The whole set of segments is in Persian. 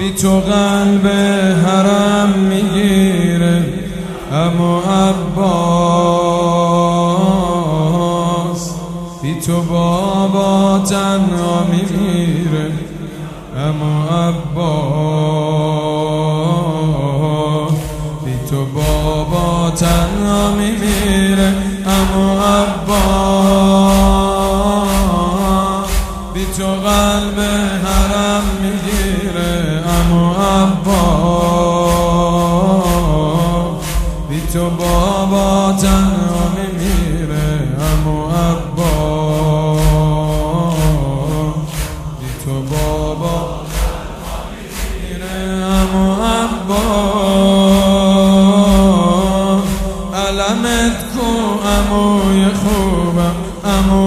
بی تو قلب حرم میگیره اما عباس، بی تو بابا تنها میمیره اما عباس، بی تو بابا تنها میمیره اما عباس، بی تو قلب حرم میگیره اما عباس، بی تو بابا تنها میمیره اما عباس، بی تو بابا تنها میمیره اما عباس، علمت کو عموی خوبم اما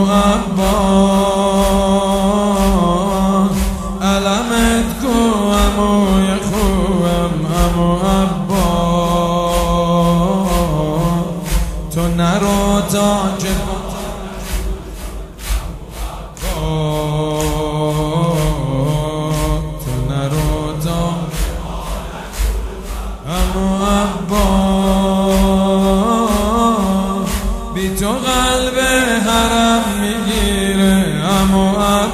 عباس، علمت کو عموی خوبم اما عباس، تو نرو تا که تو نرو تا اما عباس، بی تو قلب حرم میگیره اما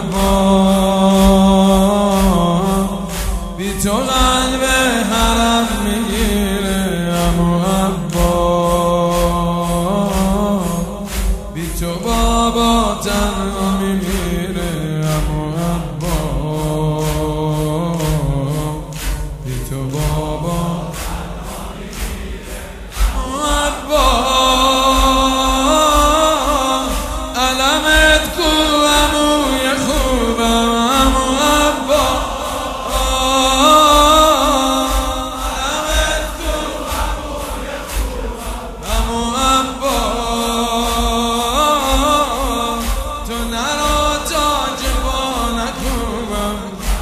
عباس، بی تو قلب حرم میگیره اما عباس، بی تو بابا تنها میمیره اما عباس، بی تو بابا تنها میمیره اما عباس، علمت کو عموی خوبم اما عباس، علمت کو عموی خوبم اما عباس، تو نرو تا جبا نکوبم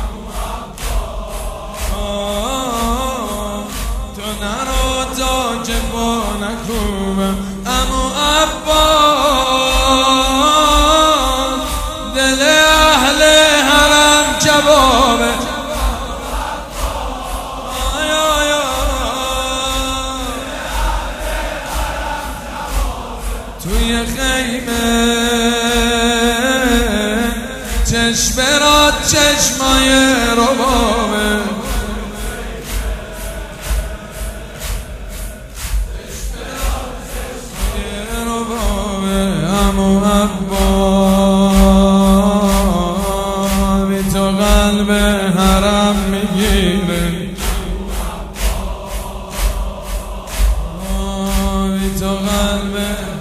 تو نرو تا جبا نکوبم اما عباس، دل اهل حرم کبابه توی خیمه چشم را چشمای ربابه، اما عباس، بی تو قلب حرم میگیره بی تو قلب